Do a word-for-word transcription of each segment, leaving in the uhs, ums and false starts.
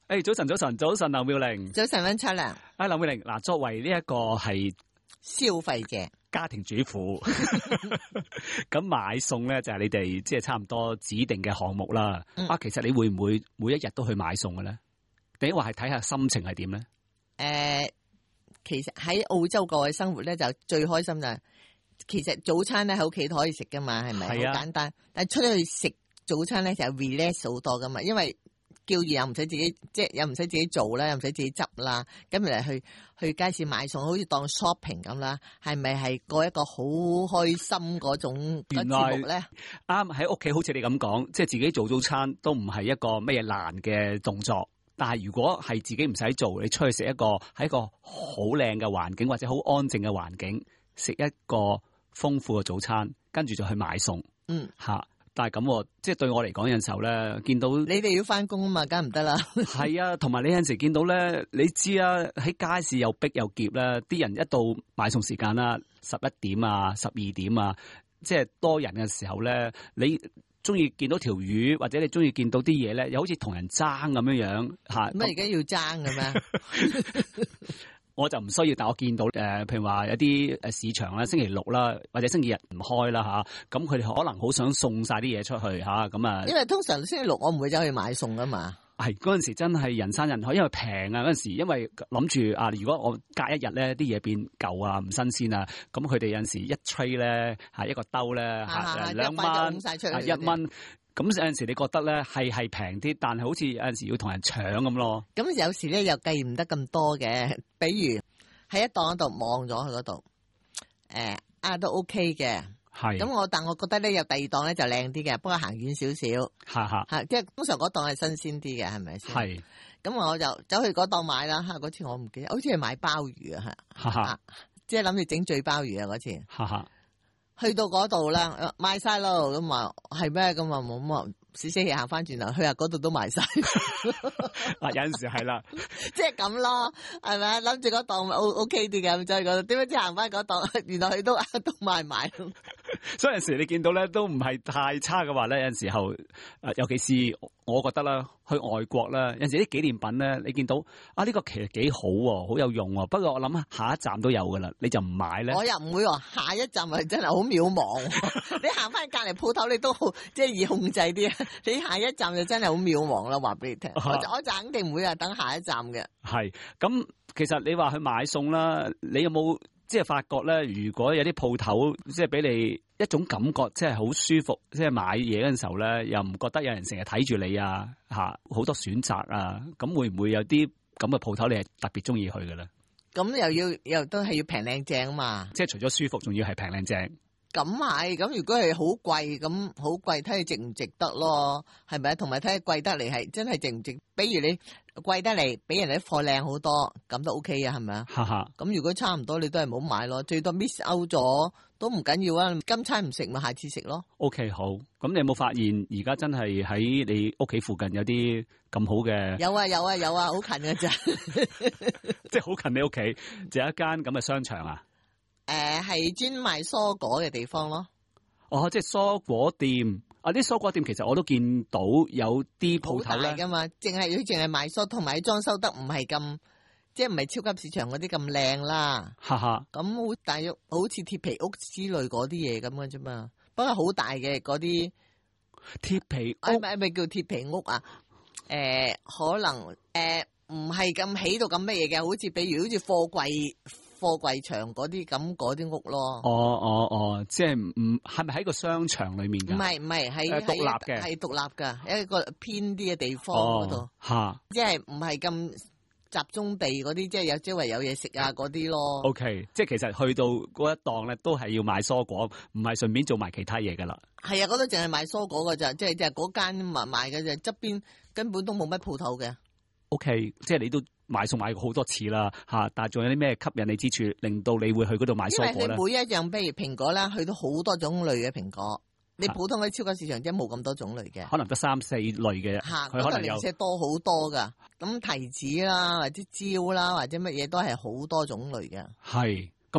誒，早晨，早晨，早晨，劉妙玲。 早晨，溫秋良。 啊，劉妙玲，嗱，作為呢一個係消費者、 家庭主婦，咁買餸咧就係你哋即係差唔多指定嘅項目啦。嗯、啊，其實你會唔會每一日都去買餸嘅咧？定話係睇下心情係點咧？誒、 呃，其實喺澳洲過嘅生活咧，就最開心就係，其實早餐咧喺屋企都可以食噶嘛，係咪？好簡單。但係出去食早餐咧就 relax 好多噶嘛，因為叫住又唔使自己，即係又唔使自己做啦，又唔使自己執啦，咁嚟去去街市買餸，好似當 shopping 咁啦，係咪係過一個好開心嗰種節目咧？ 啱喺屋企，好似你咁講，即係自己做早餐都唔係一個咩嘢難嘅動作。但係如果係自己唔使做，你出去食一個喺一個好靚嘅環境或者好安靜嘅環境，食一個豐富嘅早餐，跟住就去買餸。嗯，吓。但係咁，即係對我嚟講，有陣時候咧，見到你哋要翻工啊嘛，梗唔得啦。 係啊，同埋你有陣時見到咧，你知啊，喺街市又逼又夾啦，啲人一到買餸時間啦，十一點啊，十二點啊，即係多人嘅時候咧，你中意見到條魚，或者你中意見到啲嘢咧，又好似同人爭咁樣樣吓。 乜而家要爭嘅咩？ 我就唔需要，但我見到誒、呃，譬如話有啲誒市場啦，星期六啦，或者星期日唔開啦吓，咁佢哋可能好想送晒啲嘢出去吓，咁啊。 因為通常星期六我唔會走去買餸噶嘛。 係嗰陣時真係人山人海，因為平啊嗰陣時，因為諗住啊，如果我隔一日咧啲嘢變舊啊，唔新鮮啊，咁佢哋有陣時一 tray 咧吓一個兜咧吓兩蚊一蚊。咁有陣時你覺得咧係係平啲，但係好似有陣時要同人搶咁咯。 咁有時咧又計唔得咁多嘅，比如喺一檔嗰度望咗去嗰度，誒啊都 OK 嘅。係。咁我但我覺得咧有第二檔咧就靚啲嘅，不過行遠少少。嚇嚇。嚇，即係通常嗰檔係新鮮啲嘅，係咪先？係。咁我就走去嗰檔買啦。嚇，嗰次我唔記得，好似係買鮑魚啊嚇。嚇嚇。即係諗住整醉鮑魚啊嗰次。嚇嚇。去到嗰度啦，賣晒咯，咁話係咩？咁話冇乜，死死氣行翻轉頭，去下嗰度都賣晒。 啊，有陣時係啦， 即係咁咯，係咪？諗住嗰檔 O O K 啲嘅，咁再嗰度，點解知行翻嗰檔，原來佢都都賣埋。 所以有陣時你見到咧，都唔係太差嘅話咧，有陣時候誒，尤其是我覺得啦，去外國啦，有陣時啲紀念品咧，你見到啊呢個其實幾好喎，好有用喎。不過我諗下一站都有噶啦，你就唔買咧。我又唔會話下一站係真係好渺茫。你行翻隔籬鋪頭，你都好即係易控制啲。你下一站就真係好渺茫啦，話俾你聽。我我就肯定唔會話等下一站嘅。係咁，其實你話去買餸啦，你有冇？即係發覺咧，如果有啲鋪頭即係俾你一種感覺，即係好舒服，即係買嘢嗰陣時候咧，又唔覺得有人成日睇住你啊，吓好多選擇啊，咁會唔會有啲咁嘅鋪頭你係特別中意去嘅咧？咁又要又都係要平靚正啊嘛！即係除咗舒服，仲要係平靚正。咁係，咁如果係好貴，咁好貴，睇下值唔值得咯，係咪？同埋睇下貴得嚟係真係值唔值？比如你貴得嚟，俾人哋啲貨靚好多，咁都 OK 啊，係咪啊？哈哈。咁如果差唔多，你都係唔好買咯，最多 miss out 咗都唔緊要啊。今餐唔食咪下次食咯。OK， 好。咁你有冇發現而家真係喺你屋企附近有啲咁好嘅？有啊有啊有啊，好近㗎咋。即係好近你屋企，就有一間咁嘅商場啊。誒、呃，係專賣蔬果嘅地方咯。哦，即係蔬果店。啊，啲蔬果店其實我都見到有啲鋪頭咧，噶嘛，淨係佢淨係賣蔬，同埋裝修得唔係咁，即係唔係超級市場嗰啲咁靚啦。哈哈。咁好大約好似鐵皮屋之類嗰啲嘢咁嘅啫嘛。不過好大嘅嗰啲鐵皮屋，係咪咪叫鐵皮屋啊？誒、呃，可能誒唔係咁起到咁乜嘢嘅，好似比如好似貨櫃。貨櫃場嗰啲咁嗰啲屋咯。哦哦哦，即係唔係咪喺個商場裏面噶？唔係唔係，係獨立嘅，係獨立噶，一個偏啲嘅地方嗰度。吓、哦，即係唔係咁集中地嗰啲，即係有周圍有嘢食啊嗰啲咯。O、okay, K， 即係其實去到嗰一檔咧，都係要買蔬果，唔係順便做埋其他嘢噶啦。係啊，嗰度淨係賣蔬果噶咋，即係即係嗰間賣賣嘅啫，側邊根本都冇乜鋪頭嘅。O、okay, K， 即係你都買餸買過好多次啦，吓，但係仲有啲咩吸引你之處，令到你會去嗰度買蔬果咧？因為你每一樣，譬如蘋果啦，去到好多種類嘅蘋果，你普通嘅超級市場真係冇咁多種類嘅，可能得三四類嘅，吓，佢可能零舍多好多噶。咁提子啦，或者蕉啦，或者乜嘢都係好多種類嘅。係，咁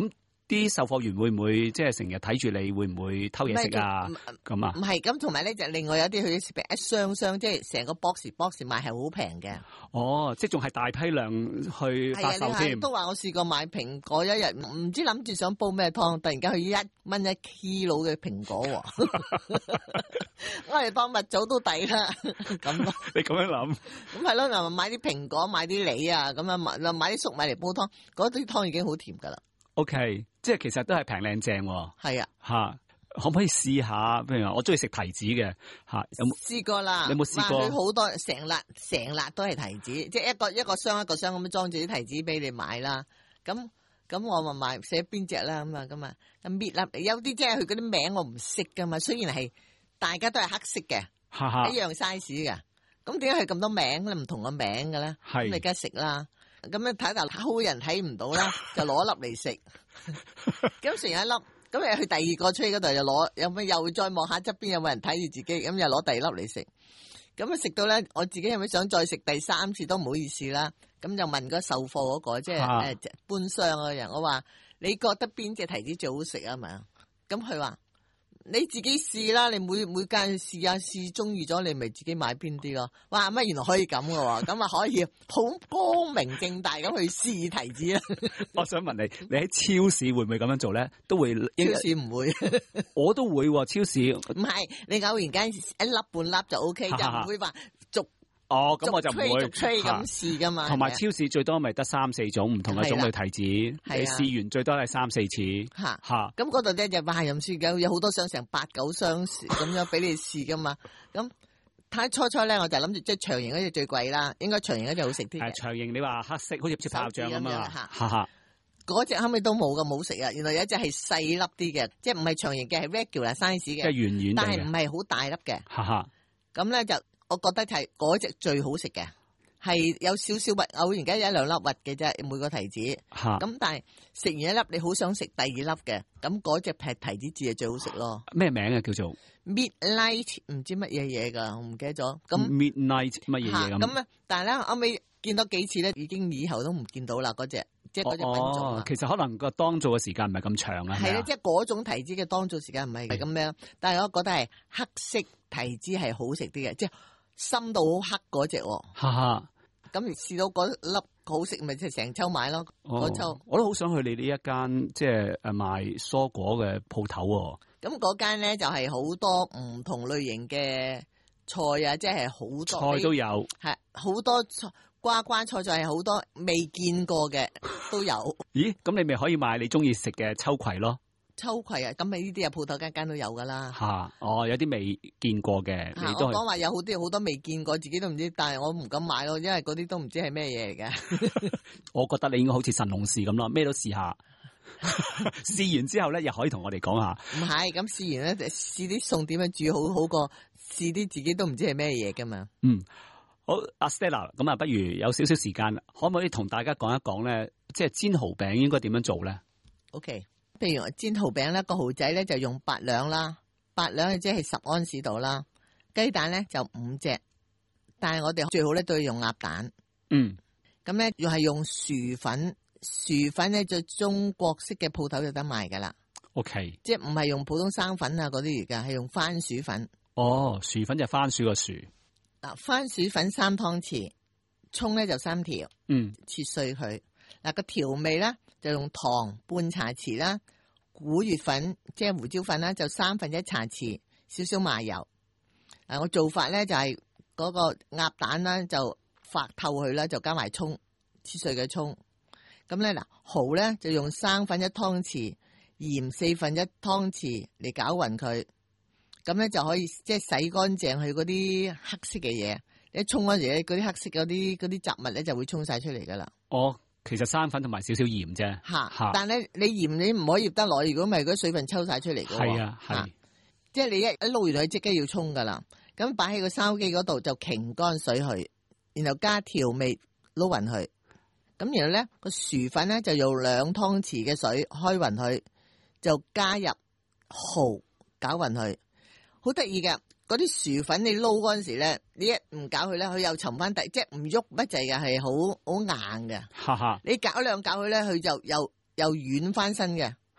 啲售貨員會唔會即係成日睇住你，會唔會偷嘢食啊？咁啊？ 唔係，咁同埋咧就另外有啲佢一箱箱，即係成個 box box 賣係好平嘅。 哦，即係仲係大批量去發售添。 都話我試過買蘋果，一日唔知諗住想煲咩湯，突然間佢一蚊一 kilo 嘅蘋果喎，我哋當蜜棗都抵啦。咁你咁樣諗？ 咁係咯，嗱買啲蘋果，買啲梨啊，咁樣買買啲粟米嚟煲湯，嗰啲湯已經好甜噶啦。 O、okay, K， 即係其實都係平靚正喎。 係啊， 吓可唔可以試下？譬如話我中意食提子嘅吓，有冇試過啦？ 你有冇試過？ 佢好多成粒成粒都係提子，即係一個一個箱一個箱咁樣裝住啲提子俾你買啦。咁咁我咪買寫邊隻啦咁啊咁啊咁搣粒，有啲即係佢嗰啲名我唔識噶嘛。雖然係大家都係黑色嘅，一樣 size 嘅。咁點解係咁多名咧？唔同嘅名嘅咧？咁你梗係食啦。咁樣睇到好人睇唔到啦，就攞一粒嚟食。咁食完一粒，咁你去第二個 tray 嗰度又攞，有咩又再望下側邊有冇人睇住自己，咁又攞第二粒嚟食。咁啊食到咧，我自己係咪想再食第三次都唔好意思啦。咁就問嗰售貨嗰個，即係誒搬箱嗰個人，我話你覺得邊隻提子最好食啊？係咪啊？咁佢話你自己試啦，你每每間試下試中意咗，你咪自己買邊啲咯。哇！乜原來可以咁嘅喎，咁啊可以好光明正大咁去試提子啦。 我想問你，你喺超市會唔會咁樣做咧？都會， 超市唔會， 我都會喎。超市唔係你偶然間一粒半粒就 O K，就唔會話逐。 哦，咁我就唔會吹咁試噶嘛。 同埋超市最多咪得三四種唔同嘅種類提子，你試完最多係三四次。 嚇嚇，咁嗰度咧就話任試嘅，有好多箱成八九箱咁樣俾你試噶嘛。咁睇初初咧，我就諗住即係長形嗰隻最貴啦，應該長形嗰隻好食啲。 係長形，你話黑色好似似炮仗咁啊嘛。嚇嚇， 嗰隻後尾都冇咁好食啊！原來有一隻係細粒啲嘅，即係唔係長形嘅，係 regular size 嘅， 即係圓圓， 但係唔係好大粒嘅。 嚇嚇， 咁咧就。我覺得係嗰隻最好食嘅，係有少少核，偶然間有一兩粒核嘅啫，每個提子。咁但係食完一粒，你好想食第二粒嘅，咁嗰隻劈提子字係最好食咯。 咩名啊？叫做 Midnight 唔知乜嘢嘢㗎，我唔記得咗。咁 Midnight 乜嘢嘢咁？ 咁咧，但係咧，後尾見多幾次咧，已經以後都唔見到啦。嗰隻即係嗰隻品種、 哦、其實可能個當造嘅時間唔係咁長啊。 係啦，即係嗰種提子嘅當造時間唔係咁樣，但係我覺得係黑色提子係好食啲嘅，即係。深到好黑嗰隻喎， 哈哈！ 咁而試到嗰粒好食，咪即係成抽買咯。嗰、哦、抽我都好想去你呢一間即係誒賣蔬果嘅鋪頭喎。 咁嗰間咧就係、是、好多唔同類型嘅菜啊，即係好多菜都有， 係好多菜瓜瓜菜菜係好多未見過嘅都有。 咦？咁你咪可以買你中意食嘅秋葵咯。 秋葵啊，咁咪呢啲啊鋪頭間間都有噶啦。 吓、啊，哦，有啲未見過嘅，你都我講話有好啲好多未見過，自己都唔知，但係我唔敢買咯，因為嗰啲都唔知係咩嘢嚟嘅。 我覺得你應該好似神農氏咁咯，咩都試下。試完之後咧，又可以同我哋講下。 唔係，咁試完咧，試啲餸點樣煮好好過試啲自己都唔知係咩嘢噶嘛。 嗯，好，阿 Stella，咁啊，不如有少少時間，可唔可以同大家講一講咧，即係煎蠔餅應該點樣做咧 ？OK。譬如煎蠔餅咧，個蠔仔咧就用八兩啦，八兩即係十安士度啦。雞蛋咧就五隻，但係我哋最好咧都要用鴨蛋。 嗯， 咁咧又係用薯粉，薯粉咧就中國式嘅鋪頭就得賣噶啦。 OK， 即係唔係用普通生粉啊嗰啲而家係用番薯粉。 哦，薯粉就係番薯個薯。 嗱，番薯粉三湯匙，蔥咧就三條， 嗯， 切碎佢。嗱，個調味咧就用糖半茶匙啦，古月粉即係胡椒粉啦，就三分一茶匙，少少麻油。嗱，我做法咧就係嗰個鴨蛋啦，就發透佢啦，就加埋蔥，切碎嘅蔥。咁咧嗱，蠔咧就用生粉一湯匙，鹽四分一湯匙嚟攪勻佢。咁咧就可以即係洗乾淨佢嗰啲黑色嘅嘢。一沖嗰時咧，嗰啲黑色嗰啲嗰啲雜物咧就會沖晒出嚟噶啦。 哦，其實生粉同埋少少鹽啫。 吓，但係你鹽你唔可以醃得耐，如果唔係嗰水分抽晒出嚟嘅。 係啊，係。 即係你一一撈完佢即刻要沖噶啦。咁擺喺個筲箕嗰度就擎乾水去，然後加調味撈勻佢。咁然後咧個薯粉咧就用兩湯匙嘅水開勻佢，就加入蠔攪勻佢。好得意嘅。嗰啲薯粉你撈嗰陣時咧，你一唔搞佢咧，佢又沉翻底，即係唔喐乜滯嘅，係好好硬嘅。 哈哈， 你搞兩搞佢咧，佢就又又軟翻身嘅。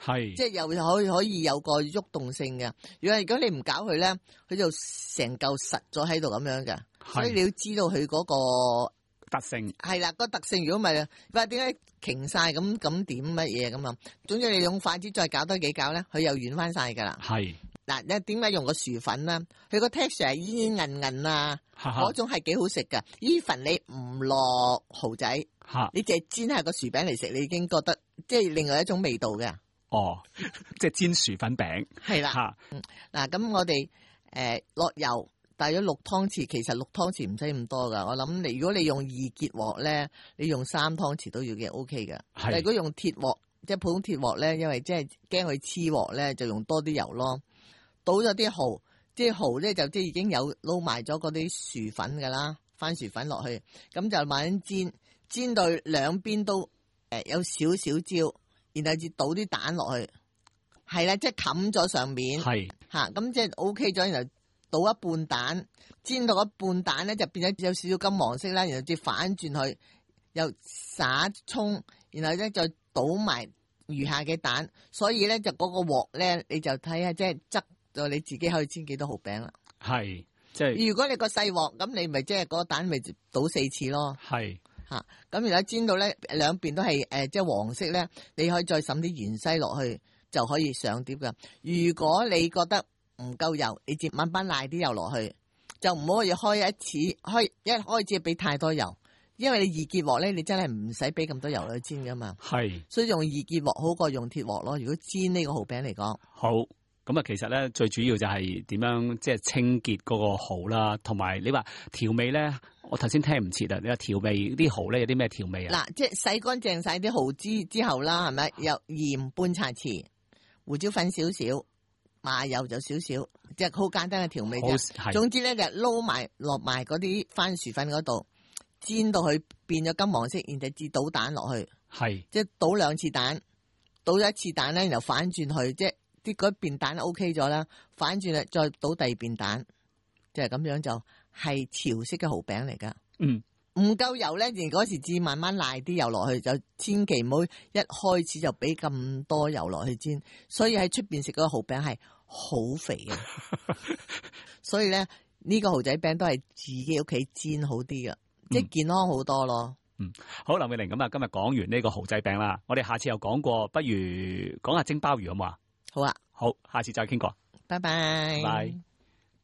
係即係又可以可以有個喐動性嘅。如果如果你唔搞佢咧，佢就成嚿實咗喺度咁樣嘅。所以你要知道佢嗰個特性係啦，個特性如果唔係，話點解瓊晒咁咁點乜嘢咁啊？總之你用筷子再搞多幾搞咧，佢又軟翻晒噶啦。 係嗱，你點解用個薯粉咧？佢個 texture 係煙煙韌韌啊，嗰種係幾好食噶。even 你唔落蠔仔，你淨係煎下個薯餅嚟食，你已經覺得即係另外一種味道嘅。 哦，即係煎薯粉餅係啦。嗱，咁我哋誒落油。大約六湯匙，其實六湯匙唔使咁多噶。我諗你如果你用易潔鑊咧，你用三湯匙都要嘅 O K 嘅。但係如果用鐵鑊，即係普通鐵鑊咧，因為即係驚佢黐鑊咧，就用多啲油咯。倒咗啲蠔，即係蠔咧就即係已經有撈埋咗嗰啲薯粉噶啦，番薯粉落去，咁就慢慢煎，煎到兩邊都誒有少少焦，然後至倒啲蛋落去，係啦，即係冚咗上面，係吓咁即係 O K 咗，然後。倒一半蛋，煎到一半蛋咧就變咗有少少金黃色啦，然後再反轉去，又灑蔥，然後咧再倒埋餘下嘅蛋，所以咧就嗰個鑊咧你就睇下即係側到你自己可以煎幾多蠔餅啦。係，即係如果你個細鑊咁，你咪即係嗰個蛋咪倒四次咯。係嚇，咁然後煎到咧兩邊都係誒即係黃色咧，你可以再滲啲芫茜落去就可以上碟噶。如果你覺得唔夠油，你接慢慢瀨啲油落去，就唔可以開一次開一開始俾太多油，因為你易潔鑊咧，你真係唔使俾咁多油去煎噶嘛。係，所以用易潔鑊好過用鐵鑊咯。如果煎呢個蠔餅嚟講，好咁啊，其實咧最主要就係點樣即係清潔嗰個蠔啦，同埋你話調味咧，我頭先聽唔切啊。你話調味啲蠔咧有啲咩調味啊？嗱，即係洗乾淨晒啲蠔脂之後啦，係咪有鹽半茶匙，胡椒粉少少。麻油就少少，即係好簡單嘅調味啫。總之咧就撈埋落埋嗰啲番薯粉嗰度，煎到佢變咗金黃色，然後至倒蛋落去。係，即係倒兩次蛋，倒咗一次蛋咧，然後反轉去，即係啲嗰邊蛋 O K 咗啦，反轉啦，再倒第二邊蛋，即係咁樣就係潮式嘅蠔餅嚟噶。嗯。唔夠油咧，而嗰時至慢慢瀨啲油落去，就千祈唔好一開始就俾咁多油落去煎。所以喺出邊食嗰個蠔餅係好肥嘅，所以咧呢、這個蠔仔餅都係自己屋企煎好啲噶，即係健康好多咯。嗯，好，林美玲，咁啊，今日講完呢個蠔仔餅啦，我哋下次又講過，不如講下蒸鮑魚好唔好啊？好啊，好，下次再傾過，拜拜。拜。